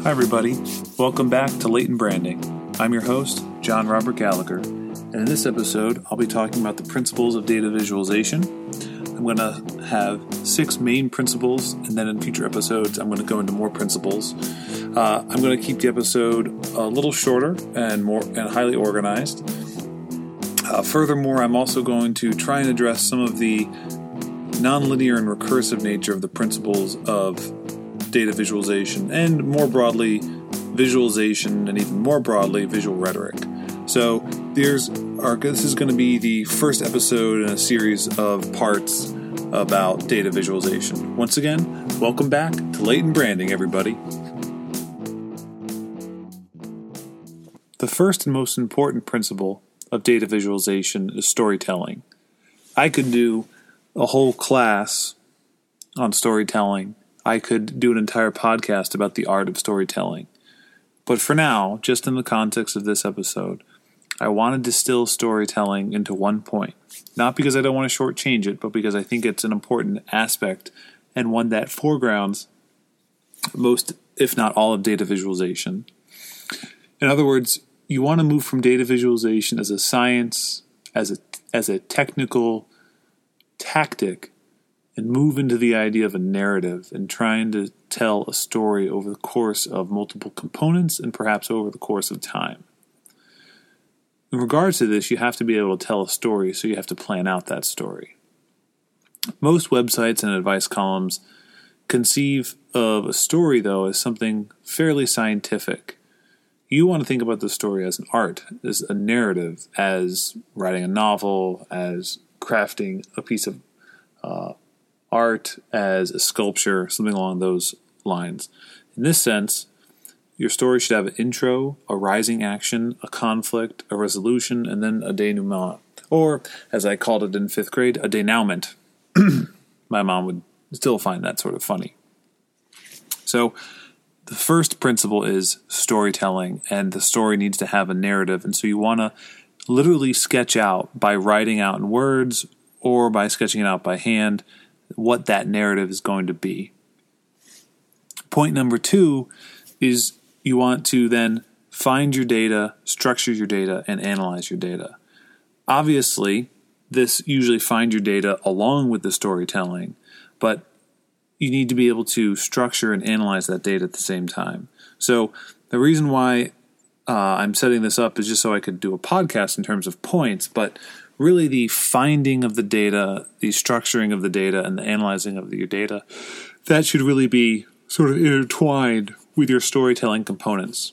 Hi everybody, welcome back to Latent Branding. I'm your host, John Robert Gallagher, and in this episode I'll be talking about the principles of data visualization. I'm going to have 6 main principles, and then in future episodes I'm going to go into more principles. I'm going to keep the episode a little shorter and highly organized. Furthermore, I'm also going to try and address some of the nonlinear and recursive nature of the principles of data visualization, and more broadly, visualization, and even more broadly, visual rhetoric. So this is going to be the first episode in a series of parts about data visualization. Once again, welcome back to Latent Branding, everybody. The first and most important principle of data visualization is storytelling. I could do a whole class on storytelling. I could do an entire podcast about the art of storytelling. But for now, just in the context of this episode, I want to distill storytelling into one point. Not because I don't want to shortchange it, but because I think it's an important aspect and one that foregrounds most, if not all, of data visualization. In other words, you want to move from data visualization as a science, as a technical tactic, and move into the idea of a narrative and trying to tell a story over the course of multiple components and perhaps over the course of time. In regards to this, you have to be able to tell a story, so you have to plan out that story. Most websites and advice columns conceive of a story, though, as something fairly scientific. You want to think about the story as an art, as a narrative, as writing a novel, as crafting a piece of art, as a sculpture, something along those lines. In this sense, your story should have an intro, a rising action, a conflict, a resolution, and then a denouement. Or, as I called it in 5th grade, a denouement. My mom would still find that sort of funny. So, the first principle is storytelling, and the story needs to have a narrative. And so you want to literally sketch out by writing out in words or by sketching it out by hand what that narrative is going to be. Point number 2 is you want to then find your data, structure your data, and analyze your data. Obviously, this usually find your data along with the storytelling, but you need to be able to structure and analyze that data at the same time. So the reason why I'm setting this up is just so I could do a podcast in terms of points, but really the finding of the data, the structuring of the data, and the analyzing of your data, that should really be sort of intertwined with your storytelling components.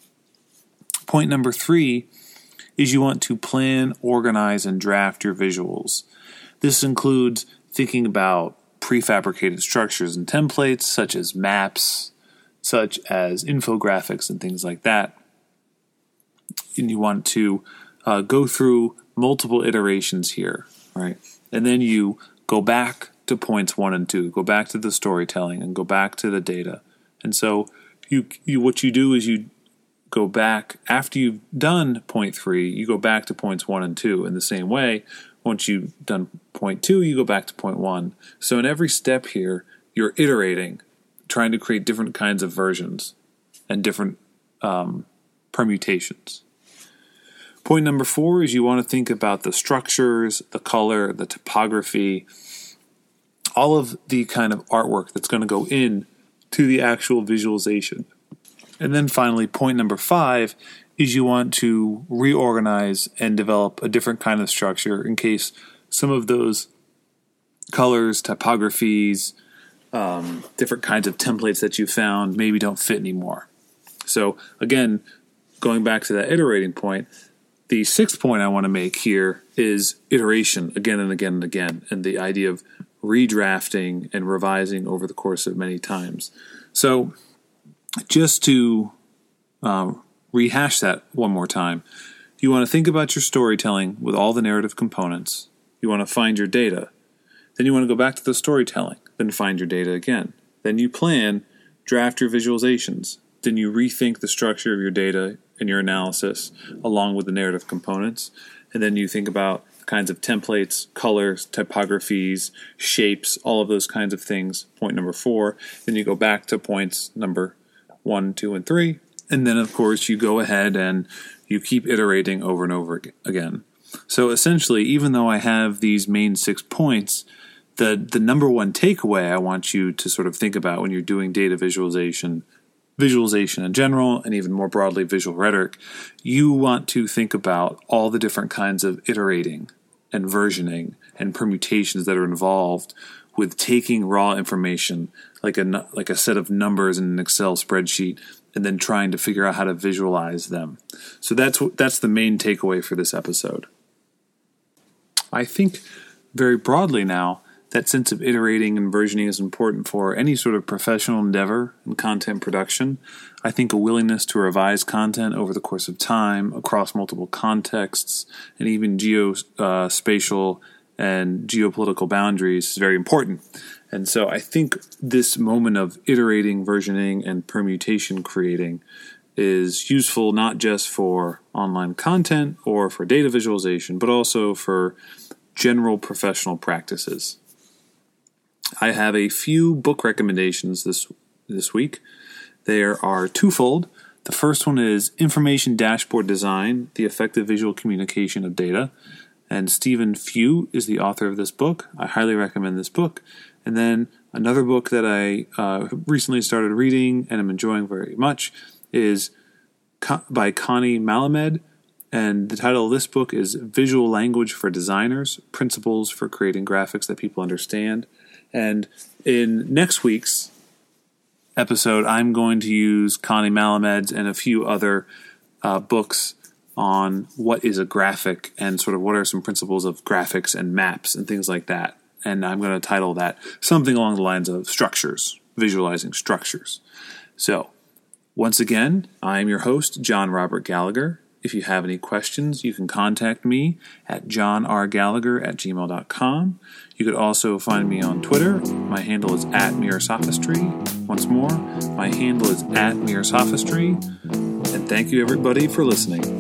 Point number 3 is you want to plan, organize, and draft your visuals. This includes thinking about prefabricated structures and templates, such as maps, such as infographics, and things like that. And you want to go through multiple iterations here, right? And then you go back to points 1 and 2, go back to the storytelling, and go back to the data. And so what you do is you go back after you've done point 3, you go back to points 1 and 2 in the same way. Once you've done point 2, you go back to point 1. So in every step here, you're iterating, trying to create different kinds of versions and different permutations. Point number 4 is you want to think about the structures, the color, the topography, all of the kind of artwork that's going to go in to the actual visualization. And then finally, point number 5 is you want to reorganize and develop a different kind of structure in case some of those colors, typographies, different kinds of templates that you found maybe don't fit anymore. So again, going back to that iterating point, the 6th point I want to make here is iteration again and again and again, and the idea of redrafting and revising over the course of many times. So just to rehash that one more time, you want to think about your storytelling with all the narrative components. You want to find your data. Then you want to go back to the storytelling, then find your data again. Then you plan, draft your visualizations. Then you rethink the structure of your data and your analysis along with the narrative components. And then you think about kinds of templates, colors, typographies, shapes, all of those kinds of things. Point number 4. Then you go back to points number 1, 2, and 3. And then, of course, you go ahead and you keep iterating over and over again. So essentially, even though I have these main 6 points, the number one takeaway I want you to sort of think about when you're doing data visualization in general, and even more broadly visual rhetoric, you want to think about all the different kinds of iterating and versioning and permutations that are involved with taking raw information like a set of numbers in an Excel spreadsheet and then trying to figure out how to visualize them. So that's the main takeaway for this episode. I think very broadly now, that sense of iterating and versioning is important for any sort of professional endeavor in content production. I think a willingness to revise content over the course of time across multiple contexts and even geospatial and geopolitical boundaries is very important. And so I think this moment of iterating, versioning, and permutation creating is useful not just for online content or for data visualization, but also for general professional practices. I have a few book recommendations this week. There are twofold. The first one is Information Dashboard Design, The Effective Visual Communication of Data. And Stephen Few is the author of this book. I highly recommend this book. And then another book that I recently started reading and I'm enjoying very much is by Connie Malamed. And the title of this book is Visual Language for Designers, Principles for Creating Graphics That People Understand. And in next week's episode, I'm going to use Connie Malamed's and a few other books on what is a graphic and sort of what are some principles of graphics and maps and things like that. And I'm going to title that something along the lines of structures, visualizing structures. So, once again, I am your host, John Robert Gallagher. If you have any questions, you can contact me at johnrgallagher@gmail.com. You could also find me on Twitter. My handle is @MirrorSophistry. Once more, my handle is @MirrorSophistry. And thank you, everybody, for listening.